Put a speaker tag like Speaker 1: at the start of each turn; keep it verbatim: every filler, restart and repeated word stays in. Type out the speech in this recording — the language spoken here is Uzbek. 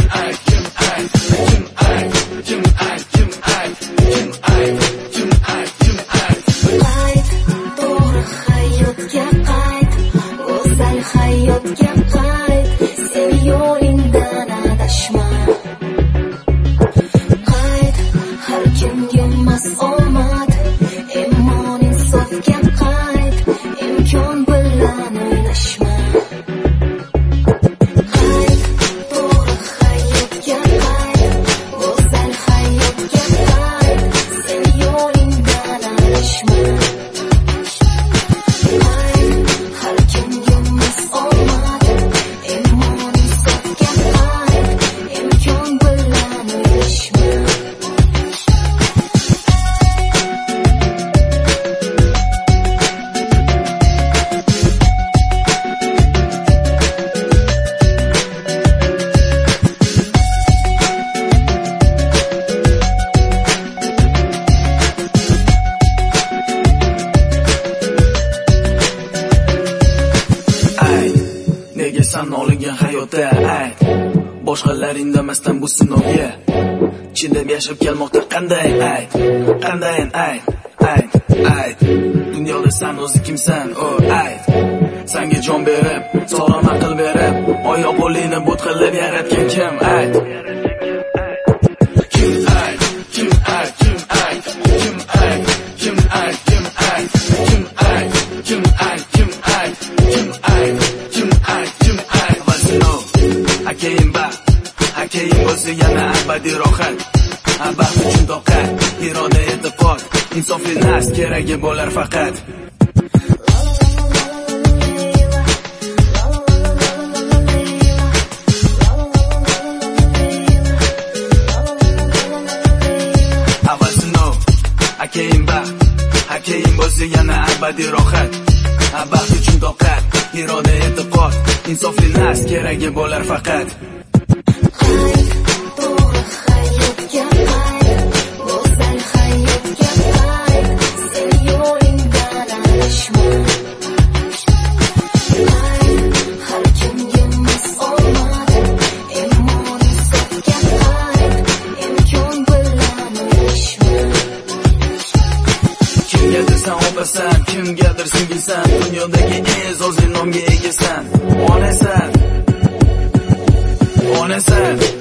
Speaker 1: ayt, kim ayt, kim ayt, kim ayt, kim ayt, kim ayt, kim ayt, kim ayt.
Speaker 2: Qayt, to'g'ri hayotga qayt, go'zal hayotga qayt, sen yo'lingdan adashma. Qayt, har kimga emas omad, imon insofga qayt, imkon bilan o'ynashma. Qayt, to'g'ri hayotga qayt, go'zal hayotga qayt, sen yo'lingdan adashma. Qayt, har kimga emas omad, imon insofga qayt, imkon bilan o'ynashma.
Speaker 1: Nega san olgan hayotda ayt, boshqalar indamasdan bu sinovga chidab yashab kelmoqda qanday ayt, qanday ayt, ayt, ayt. Dunyoda san o'zi kimsan, o ayt. Sanga jon berib, sog'lom aql berib, oyoq qo'lingni but qilib yaratgan kim ayt. Kim ayt, kim ayt, kim ayt, kim ayt, kim ayt, kim ayt, kim ayt, kim ayt, kim ayt, kim ayt, kim ayt, kim ayt. Vazino, akayin ba, akayin bo'lsa yana abadiy rohat. Abaxt uchun toqat, iroda e'tiqod, insofli nas keragi bo'lar faqat. Akayin ba, akayin bo'lsa yana abadiy rohat. Abaxt uchun toqat, iroda e'tiqod, insofli nas keragi bo'lar faqat.
Speaker 2: Qayt, to'g'ri hayotga qayt, go'zal hayotga qayt, sen yo'lingdan adashma. Qayt, har kimga emas omad, imon insofga qayt, imkon bilan o'ynashma.
Speaker 1: Kimgadir san opasan, kimgadir singilsan, dunyodagi eng zozli nomga egasan. Onasan, onasan.